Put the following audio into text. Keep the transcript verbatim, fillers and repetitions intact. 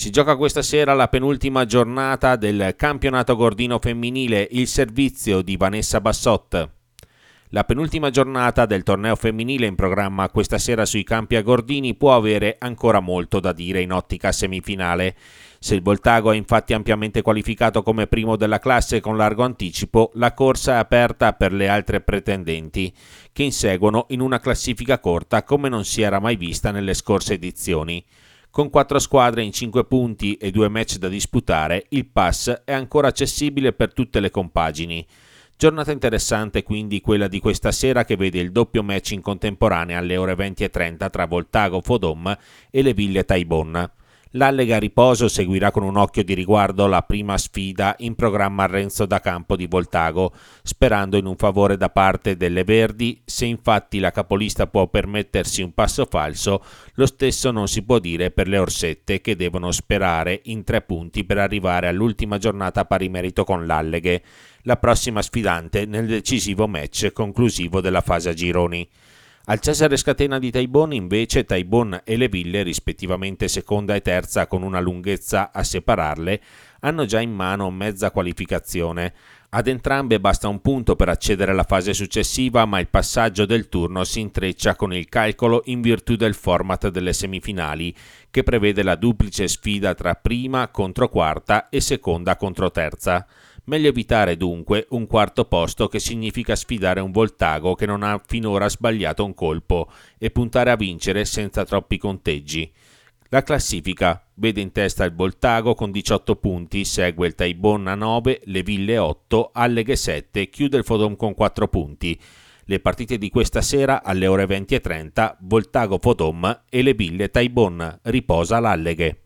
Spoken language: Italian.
Si gioca questa sera la penultima giornata del campionato gordino femminile, il servizio di Vanessa Bassot. La penultima giornata del torneo femminile in programma questa sera sui campi a Gordini può avere ancora molto da dire in ottica semifinale. Se il Voltago è infatti ampiamente qualificato come primo della classe con largo anticipo, la corsa è aperta per le altre pretendenti, che inseguono in una classifica corta come non si era mai vista nelle scorse edizioni. Con quattro squadre in cinque punti e due match da disputare, il pass è ancora accessibile per tutte le compagini. Giornata interessante quindi quella di questa sera, che vede il doppio match in contemporanea alle ore venti e trenta tra Voltago Fodom e le Ville Taibon. L'Allega Riposo seguirà con un occhio di riguardo la prima sfida in programma a Renzo da Campo di Voltago, sperando in un favore da parte delle Verdi. Se infatti la capolista può permettersi un passo falso, lo stesso non si può dire per le Orsette, che devono sperare in tre punti per arrivare all'ultima giornata a pari merito con l'Alleghe, la prossima sfidante nel decisivo match conclusivo della fase a gironi. Al Cesare Scatena di Taibon invece Taibon e le Ville, rispettivamente seconda e terza con una lunghezza a separarle, hanno già in mano mezza qualificazione. Ad entrambe basta un punto per accedere alla fase successiva, ma il passaggio del turno si intreccia con il calcolo in virtù del format delle semifinali, che prevede la duplice sfida tra prima contro quarta e seconda contro terza. Meglio evitare dunque un quarto posto, che significa sfidare un Voltago che non ha finora sbagliato un colpo, e puntare a vincere senza troppi conteggi. La classifica vede in testa il Voltago con diciotto punti, segue il Taibon a nove, le Ville otto, Alleghe sette, chiude il Fodom con quattro punti. Le partite di questa sera alle ore venti e trenta, Voltago Fodom e le Ville Taibon, riposa l'Alleghe.